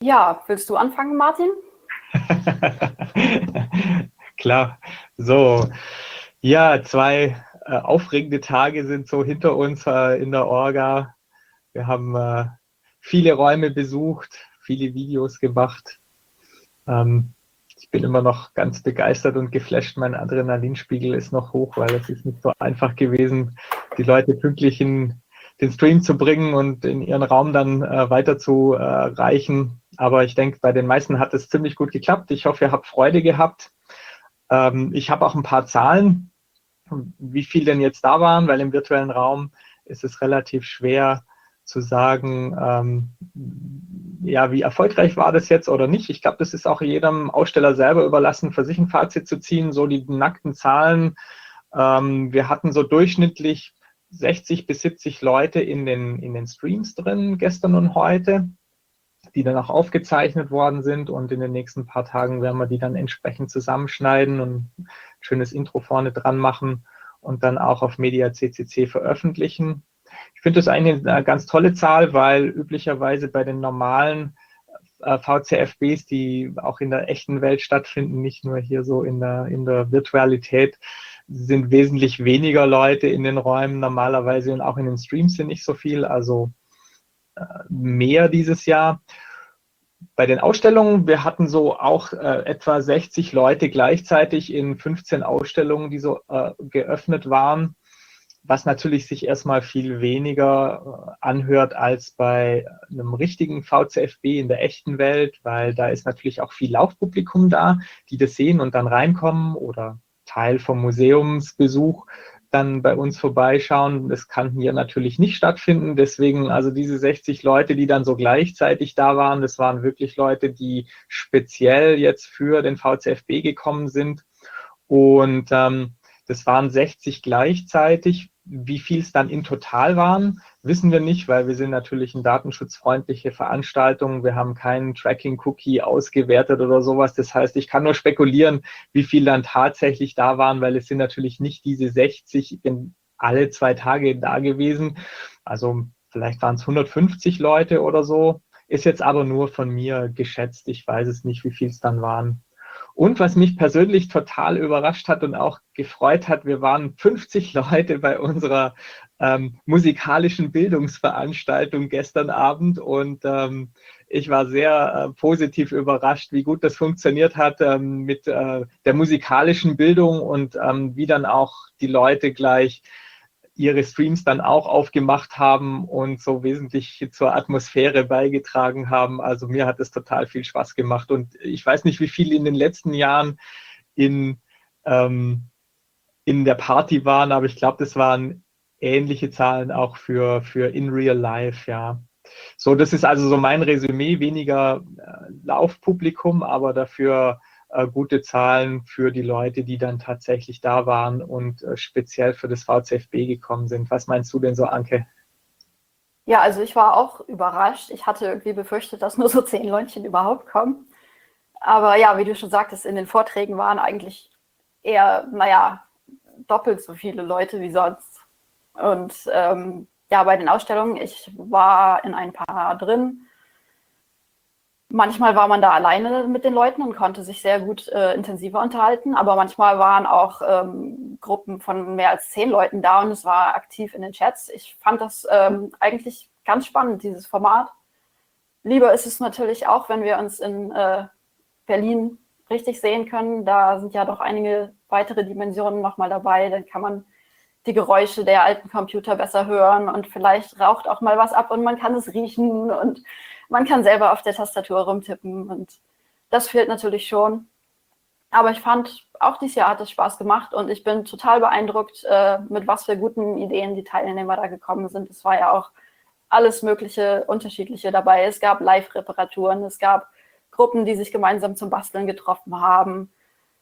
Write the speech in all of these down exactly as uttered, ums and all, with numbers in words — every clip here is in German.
Ja, willst du anfangen, Martin? Klar, so, ja, zwei äh, aufregende Tage sind so hinter uns äh, in der Orga. Wir haben äh, viele Räume besucht, viele Videos gemacht. Ähm, ich bin immer noch ganz begeistert und geflasht. Mein Adrenalinspiegel ist noch hoch, weil es ist nicht so einfach gewesen, die Leute pünktlich in den Stream zu bringen und in ihren Raum dann äh, weiter zu äh, reichen. Aber ich denke, bei den meisten hat es ziemlich gut geklappt. Ich hoffe, ihr habt Freude gehabt. Ähm, ich habe auch ein paar Zahlen, wie viel denn jetzt da waren, weil im virtuellen Raum ist es relativ schwer zu sagen, ähm, ja, wie erfolgreich war das jetzt oder nicht. Ich glaube, das ist auch jedem Aussteller selber überlassen, für sich ein Fazit zu ziehen, so die nackten Zahlen. Ähm, wir hatten so durchschnittlich sechzig bis siebzig Leute in den, in den Streams drin, gestern und heute, die dann auch aufgezeichnet worden sind, und in den nächsten paar Tagen werden wir die dann entsprechend zusammenschneiden und ein schönes Intro vorne dran machen und dann auch auf Media C C C veröffentlichen. Ich finde das eigentlich eine ganz tolle Zahl, weil üblicherweise bei den normalen äh, V C F Bs, die auch in der echten Welt stattfinden, nicht nur hier so in der, in der Virtualität, sind wesentlich weniger Leute in den Räumen normalerweise, und auch in den Streams sind nicht so viel, also äh, mehr dieses Jahr. Bei den Ausstellungen, wir hatten so auch äh, etwa sechzig Leute gleichzeitig in fünfzehn Ausstellungen, die so äh, geöffnet waren, was natürlich sich erstmal viel weniger äh, anhört als bei einem richtigen V C F B in der echten Welt, weil da ist natürlich auch viel Laufpublikum da, die das sehen und dann reinkommen oder Teil vom Museumsbesuch dann bei uns vorbeischauen. Das kann hier natürlich nicht stattfinden. Deswegen, also diese sechzig Leute, die dann so gleichzeitig da waren, das waren wirklich Leute, die speziell jetzt für den V C F B gekommen sind. Und ähm, das waren sechzig gleichzeitig. Wie viel es dann in total waren, wissen wir nicht, weil wir sind natürlich eine datenschutzfreundliche Veranstaltung. Wir haben keinen Tracking-Cookie ausgewertet oder sowas. Das heißt, ich kann nur spekulieren, wie viel dann tatsächlich da waren, weil es sind natürlich nicht diese sechzig, ich bin alle zwei Tage da gewesen. Also vielleicht waren es hundertfünfzig Leute oder so. Ist jetzt aber nur von mir geschätzt. Ich weiß es nicht, wie viel es dann waren. Und was mich persönlich total überrascht hat und auch gefreut hat, wir waren fünfzig Leute bei unserer ähm, musikalischen Bildungsveranstaltung gestern Abend, und ähm, ich war sehr äh, positiv überrascht, wie gut das funktioniert hat ähm, mit äh, der musikalischen Bildung, und ähm, wie dann auch die Leute gleich ihre Streams dann auch aufgemacht haben und so wesentlich zur Atmosphäre beigetragen haben. Also mir hat es total viel Spaß gemacht, und ich weiß nicht, wie viel in den letzten Jahren in, ähm, in der Party waren, aber ich glaube, das waren ähnliche Zahlen auch für, für in real life, ja. So, das ist also so mein Resümee, weniger äh, Laufpublikum, aber dafür äh, gute Zahlen für die Leute, die dann tatsächlich da waren und äh, speziell für das V C F B gekommen sind. Was meinst du denn so, Anke? Ja, also ich war auch überrascht. Ich hatte irgendwie befürchtet, dass nur so zehn Leutchen überhaupt kommen. Aber ja, wie du schon sagtest, in den Vorträgen waren eigentlich eher, naja, doppelt so viele Leute wie sonst. Und ähm, ja, bei den Ausstellungen, ich war in ein paar drin. Manchmal war man da alleine mit den Leuten und konnte sich sehr gut äh, intensiver unterhalten, aber manchmal waren auch ähm, Gruppen von mehr als zehn Leuten da und es war aktiv in den Chats. Ich fand das ähm, eigentlich ganz spannend, dieses Format. Lieber ist es natürlich auch, wenn wir uns in äh, Berlin richtig sehen können. Da sind ja doch einige weitere Dimensionen nochmal dabei. Dann kann man die Geräusche der alten Computer besser hören und vielleicht raucht auch mal was ab und man kann es riechen und man kann selber auf der Tastatur rumtippen und das fehlt natürlich schon. Aber ich fand, auch dieses Jahr hat es Spaß gemacht und ich bin total beeindruckt, äh, mit was für guten Ideen die Teilnehmer da gekommen sind. Es war ja auch alles mögliche Unterschiedliche dabei. Es gab Live-Reparaturen, es gab Gruppen, die sich gemeinsam zum Basteln getroffen haben.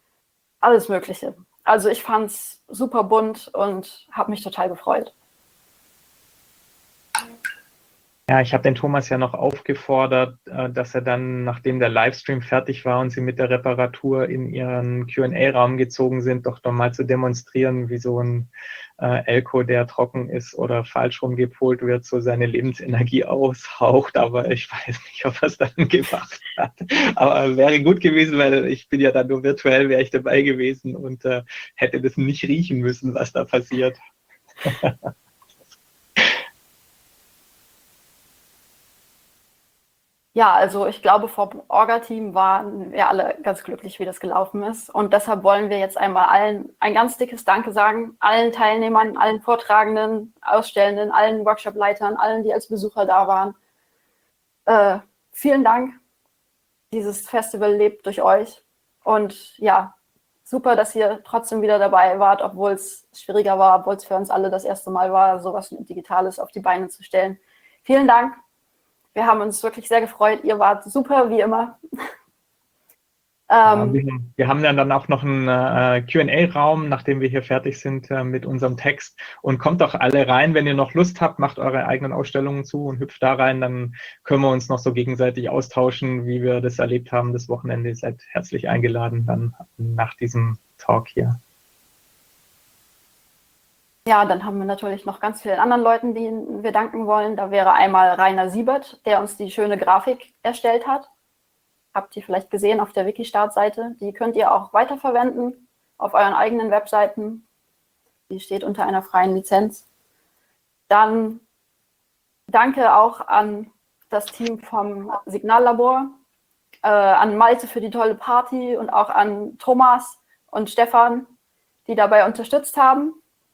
Alles Mögliche. Also ich fand es super bunt und habe mich total gefreut. Ja, ich habe den Thomas ja noch aufgefordert, dass er dann, nachdem der Livestream fertig war und sie mit der Reparatur in ihren Q and A-Raum gezogen sind, doch noch mal zu demonstrieren, wie so ein äh, Elko, der trocken ist oder falsch rumgepolt wird, so seine Lebensenergie aushaucht. Aber ich weiß nicht, ob er es dann gemacht hat. Aber wäre gut gewesen, weil ich bin ja dann nur virtuell, wäre ich dabei gewesen und äh, hätte das nicht riechen müssen, was da passiert. Ja, also ich glaube, vom Orga-Team waren wir alle ganz glücklich, wie das gelaufen ist. Und deshalb wollen wir jetzt einmal allen ein ganz dickes Danke sagen, allen Teilnehmern, allen Vortragenden, Ausstellenden, allen Workshop-Leitern, allen, die als Besucher da waren. Äh, vielen Dank. Dieses Festival lebt durch euch. Und ja, super, dass ihr trotzdem wieder dabei wart, obwohl es schwieriger war, obwohl es für uns alle das erste Mal war, sowas Digitales auf die Beine zu stellen. Vielen Dank. Wir haben uns wirklich sehr gefreut. Ihr wart super, wie immer. Ja, wir, wir haben dann auch noch einen äh, Q and A-Raum, nachdem wir hier fertig sind äh, mit unserem Text. Und kommt doch alle rein, wenn ihr noch Lust habt, macht eure eigenen Ausstellungen zu und hüpft da rein. Dann können wir uns noch so gegenseitig austauschen, wie wir das erlebt haben das Wochenende. Ihr seid herzlich eingeladen dann nach diesem Talk hier. Ja, dann haben wir natürlich noch ganz vielen anderen Leuten, denen wir danken wollen. Da wäre einmal Rainer Siebert, der uns die schöne Grafik erstellt hat. Habt ihr vielleicht gesehen auf der Wiki-Startseite. Die könnt ihr auch weiterverwenden auf euren eigenen Webseiten. Die steht unter einer freien Lizenz. Dann danke auch an das Team vom Signallabor, äh, an Malte für die tolle Party und auch an Thomas und Stefan, die dabei unterstützt haben.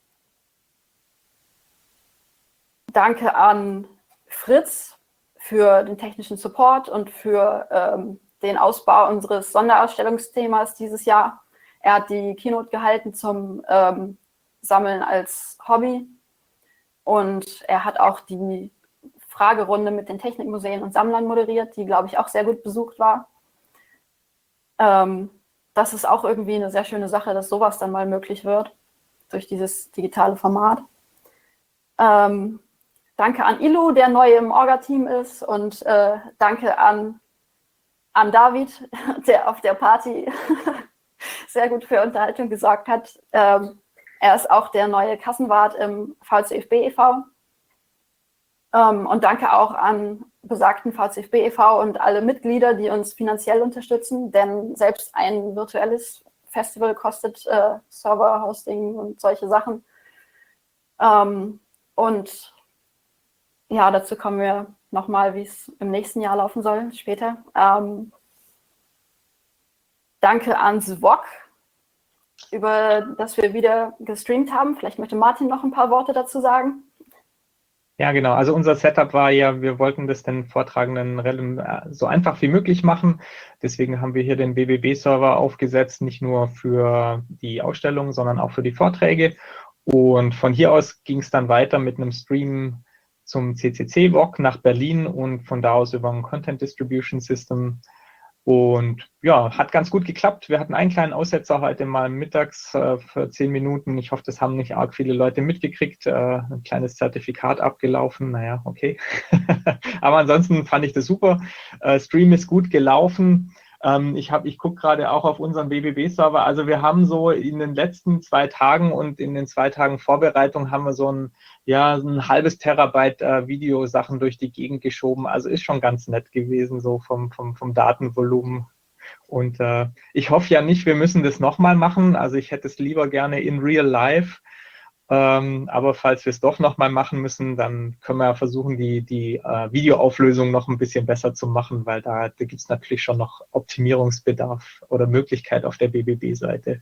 Danke an Fritz für den technischen Support und für ähm, den Ausbau unseres Sonderausstellungsthemas dieses Jahr. Er hat die Keynote gehalten zum ähm, Sammeln als Hobby und er hat auch die Fragerunde mit den Technikmuseen und Sammlern moderiert, die, glaube ich, auch sehr gut besucht war. Ähm, das ist auch irgendwie eine sehr schöne Sache, dass sowas dann mal möglich wird durch dieses digitale Format. Ähm, Danke an Ilu, der neu im Orga-Team ist und äh, danke an, an David, der auf der Party sehr gut für Unterhaltung gesorgt hat. Ähm, er ist auch der neue Kassenwart im V C F B e V. Ähm, und danke auch an besagten V C F B e V und alle Mitglieder, die uns finanziell unterstützen, denn selbst ein virtuelles Festival kostet äh, Server-Hosting und solche Sachen. Ähm, und ja, dazu kommen wir nochmal, wie es im nächsten Jahr laufen soll, später. Ähm, danke an Zwok, über das wir wieder gestreamt haben. Vielleicht möchte Martin noch ein paar Worte dazu sagen. Ja, genau. Also unser Setup war ja, wir wollten das den Vortragenden so einfach wie möglich machen. Deswegen haben wir hier den B B B-Server aufgesetzt, nicht nur für die Ausstellung, sondern auch für die Vorträge. Und von hier aus ging es dann weiter mit einem Stream zum C C C-W O C nach Berlin und von da aus über ein Content Distribution System. Und ja, hat ganz gut geklappt. Wir hatten einen kleinen Aussetzer heute mal mittags äh, für zehn Minuten. Ich hoffe, das haben nicht arg viele Leute mitgekriegt. Äh, ein kleines Zertifikat abgelaufen. Naja, okay. Aber ansonsten fand ich das super. Äh, Stream ist gut gelaufen. Ähm, ich hab, ich gucke gerade auch auf unseren B B B-Server. Also wir haben so in den letzten zwei Tagen und in den zwei Tagen Vorbereitung haben wir so ein, ja, ein halbes Terabyte äh, Videosachen durch die Gegend geschoben. Also ist schon ganz nett gewesen, so vom, vom, vom Datenvolumen. Und äh, ich hoffe ja nicht, wir müssen das nochmal machen. Also ich hätte es lieber gerne in real life. Ähm, aber falls wir es doch nochmal machen müssen, dann können wir ja versuchen, die, die äh, Videoauflösung noch ein bisschen besser zu machen, weil da, da gibt es natürlich schon noch Optimierungsbedarf oder Möglichkeit auf der B B B-Seite.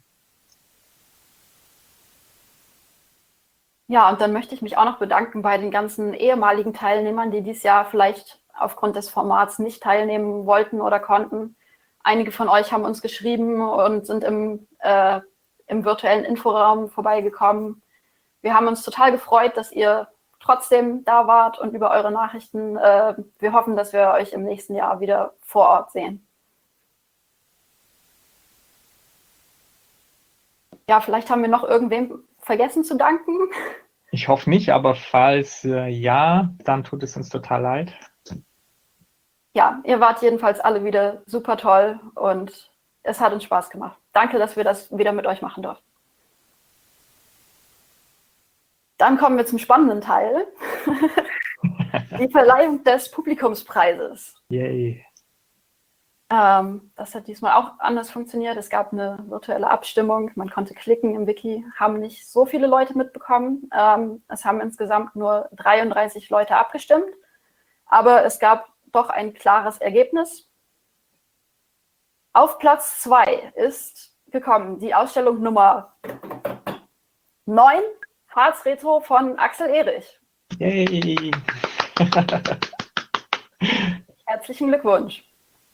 Ja, und dann möchte ich mich auch noch bedanken bei den ganzen ehemaligen Teilnehmern, die dieses Jahr vielleicht aufgrund des Formats nicht teilnehmen wollten oder konnten. Einige von euch haben uns geschrieben und sind im, äh, im virtuellen Inforaum vorbeigekommen. Wir haben uns total gefreut, dass ihr trotzdem da wart und über eure Nachrichten. Äh, wir hoffen, dass wir euch im nächsten Jahr wieder vor Ort sehen. Ja, vielleicht haben wir noch irgendwem vergessen zu danken. Ich hoffe nicht, aber falls äh, ja, dann tut es uns total leid. Ja, ihr wart jedenfalls alle wieder super toll und es hat uns Spaß gemacht. Danke, dass wir das wieder mit euch machen durften. Dann kommen wir zum spannenden Teil. Die Verleihung des Publikumspreises. Yay. Ähm, das hat diesmal auch anders funktioniert. Es gab eine virtuelle Abstimmung. Man konnte klicken im Wiki. Haben nicht so viele Leute mitbekommen. Ähm, es haben insgesamt nur dreiunddreißig Leute abgestimmt. Aber es gab doch ein klares Ergebnis. Auf Platz zwei ist gekommen die Ausstellung Nummer neun, Harz Retro von Axel Erich. Yay. Herzlichen Glückwunsch.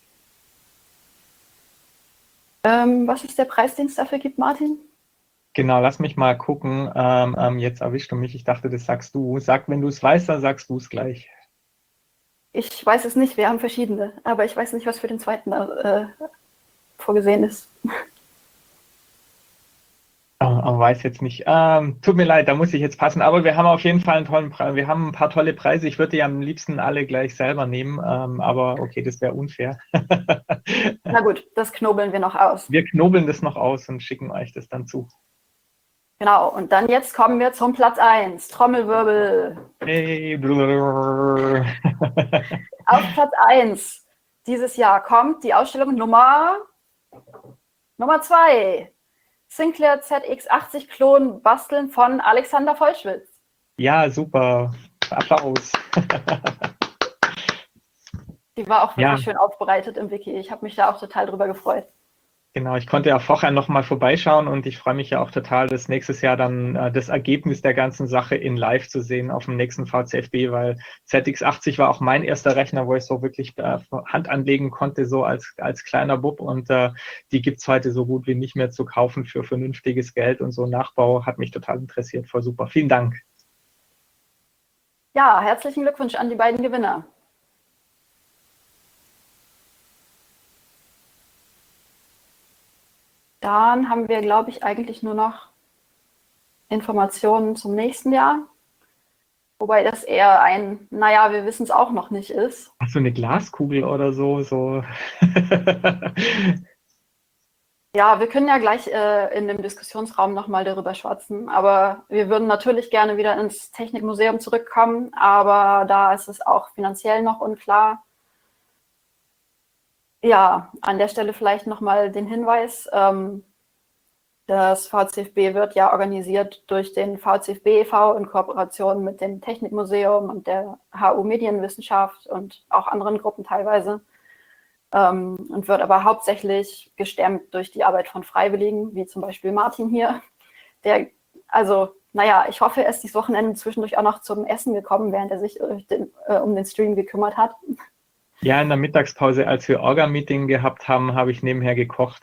Ähm, was ist der Preis, den es dafür gibt, Martin? Genau, lass mich mal gucken. Ähm, ähm, jetzt erwischst du mich. Ich dachte, das sagst du. Sag, wenn du es weißt, dann sagst du es gleich. Ich weiß es nicht, wir haben verschiedene, aber ich weiß nicht, was für den zweiten äh, vorgesehen ist. Oh, oh, weiß jetzt nicht. Ähm, tut mir leid, da muss ich jetzt passen. Aber wir haben auf jeden Fall einen tollen Preis. Wir haben ein paar tolle Preise. Ich würde die am liebsten alle gleich selber nehmen. Ähm, aber okay, das wäre unfair. Na gut, das knobeln wir noch aus. Wir knobeln das noch aus und schicken euch das dann zu. Genau, und dann jetzt kommen wir zum Platz eins. Trommelwirbel. Hey. Auf Platz eins dieses Jahr kommt die Ausstellung Nummer Nummer zwei. Sinclair Z X achtzig Klon basteln von Alexander Vollschwitz. Ja, super. Applaus. Die war auch wirklich Ja. schön aufbereitet im Wiki. Ich habe mich da auch total drüber gefreut. Genau, ich konnte ja vorher noch mal vorbeischauen und ich freue mich ja auch total, das nächstes Jahr dann äh, das Ergebnis der ganzen Sache in live zu sehen auf dem nächsten V C F B, weil Z X achtzig war auch mein erster Rechner, wo ich so wirklich äh, Hand anlegen konnte, so als, als kleiner Bub, und äh, die gibt's heute so gut wie nicht mehr zu kaufen für vernünftiges Geld, und so Nachbau hat mich total interessiert. Voll super. Vielen Dank. Ja, herzlichen Glückwunsch an die beiden Gewinner. Dann haben wir, glaube ich, eigentlich nur noch Informationen zum nächsten Jahr. Wobei das eher ein, naja, wir wissen es auch noch nicht ist. Ach, so eine Glaskugel oder so. so. Ja, wir können ja gleich äh, in dem Diskussionsraum nochmal darüber schwatzen. Aber wir würden natürlich gerne wieder ins Technikmuseum zurückkommen. Aber da ist es auch finanziell noch unklar. Ja, an der Stelle vielleicht nochmal den Hinweis, ähm, das V C F B wird ja organisiert durch den V C F B e V in Kooperation mit dem Technikmuseum und der H U Medienwissenschaft und auch anderen Gruppen teilweise, ähm, und wird aber hauptsächlich gestemmt durch die Arbeit von Freiwilligen, wie zum Beispiel Martin hier, der, also, naja, ich hoffe, er ist dieses Wochenende zwischendurch auch noch zum Essen gekommen, während er sich äh, den, äh, um den Stream gekümmert hat. Ja, in der Mittagspause, als wir Orga-Meeting gehabt haben, habe ich nebenher gekocht.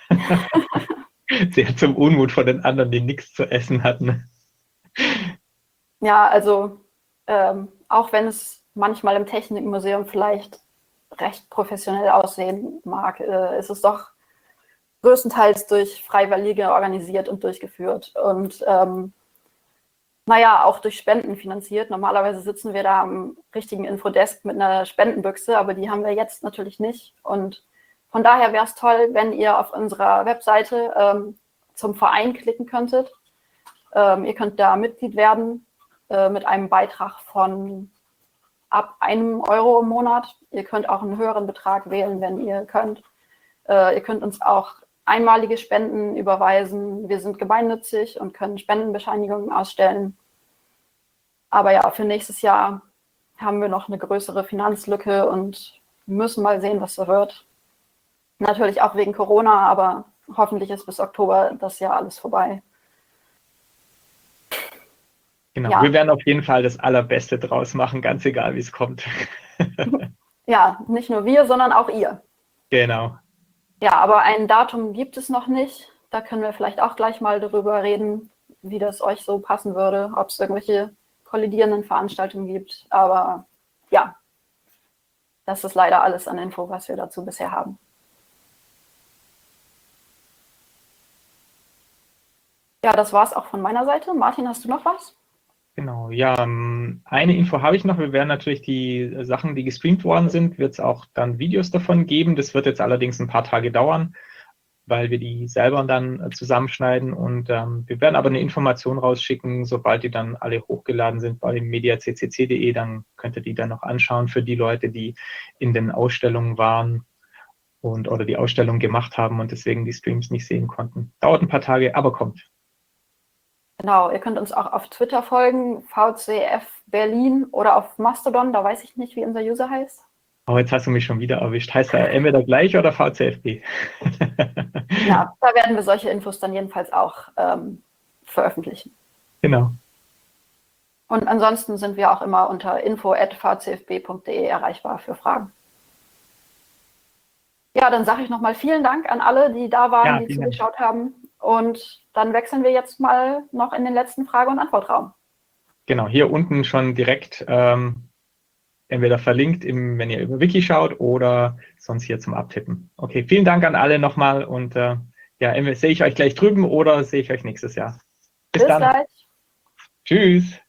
Sehr zum Unmut von den anderen, die nichts zu essen hatten. Ja, also ähm, auch wenn es manchmal im Technikmuseum vielleicht recht professionell aussehen mag, äh, ist es doch größtenteils durch Freiwillige organisiert und durchgeführt. Und ähm, naja, auch durch Spenden finanziert. Normalerweise sitzen wir da am richtigen Infodesk mit einer Spendenbüchse, aber die haben wir jetzt natürlich nicht. Und von daher wäre es toll, wenn ihr auf unserer Webseite ähm, zum Verein klicken könntet. Ähm, ihr könnt da Mitglied werden äh, mit einem Beitrag von ab einem Euro im Monat. Ihr könnt auch einen höheren Betrag wählen, wenn ihr könnt. Äh, ihr könnt uns auch einmalige Spenden überweisen. Wir sind gemeinnützig und können Spendenbescheinigungen ausstellen. Aber ja, für nächstes Jahr haben wir noch eine größere Finanzlücke und müssen mal sehen, was so wird. Natürlich auch wegen Corona, aber hoffentlich ist bis Oktober das Jahr alles vorbei. Genau, Ja. Wir werden auf jeden Fall das Allerbeste draus machen, ganz egal, wie es kommt. Ja, nicht nur wir, sondern auch ihr. Genau. Ja, aber ein Datum gibt es noch nicht. Da können wir vielleicht auch gleich mal darüber reden, wie das euch so passen würde, ob es irgendwelche kollidierenden Veranstaltungen gibt. Aber ja, das ist leider alles an Info, was wir dazu bisher haben. Ja, das war es auch von meiner Seite. Martin, hast du noch was? Genau, ja, ähm, eine Info habe ich noch. Wir werden natürlich die Sachen, die gestreamt worden sind, wird es auch dann Videos davon geben. Das wird jetzt allerdings ein paar Tage dauern, weil wir die selber dann äh, zusammenschneiden. Und ähm, wir werden aber eine Information rausschicken, sobald die dann alle hochgeladen sind bei media c c c punkt de. Dann könnt ihr die dann noch anschauen für die Leute, die in den Ausstellungen waren und oder die Ausstellung gemacht haben und deswegen die Streams nicht sehen konnten. Dauert ein paar Tage, aber kommt. Genau, ihr könnt uns auch auf Twitter folgen, V C F Berlin, oder auf Mastodon, da weiß ich nicht, wie unser User heißt. Oh, jetzt hast du mich schon wieder erwischt. Heißt er entweder gleich oder V C F B? Ja, da werden wir solche Infos dann jedenfalls auch ähm, veröffentlichen. Genau. Und ansonsten sind wir auch immer unter info at v c f b punkt de erreichbar für Fragen. Ja, dann sage ich nochmal vielen Dank an alle, die da waren, ja, die zugeschaut Dank. haben. Und dann wechseln wir jetzt mal noch in den letzten Frage- und Antwortraum. Genau, hier unten schon direkt ähm, entweder verlinkt, im, wenn ihr über Wiki schaut, oder sonst hier zum Abtippen. Okay, vielen Dank an alle nochmal und äh, ja, sehe ich euch gleich drüben oder sehe ich euch nächstes Jahr. Bis, Bis dann. Gleich. Tschüss.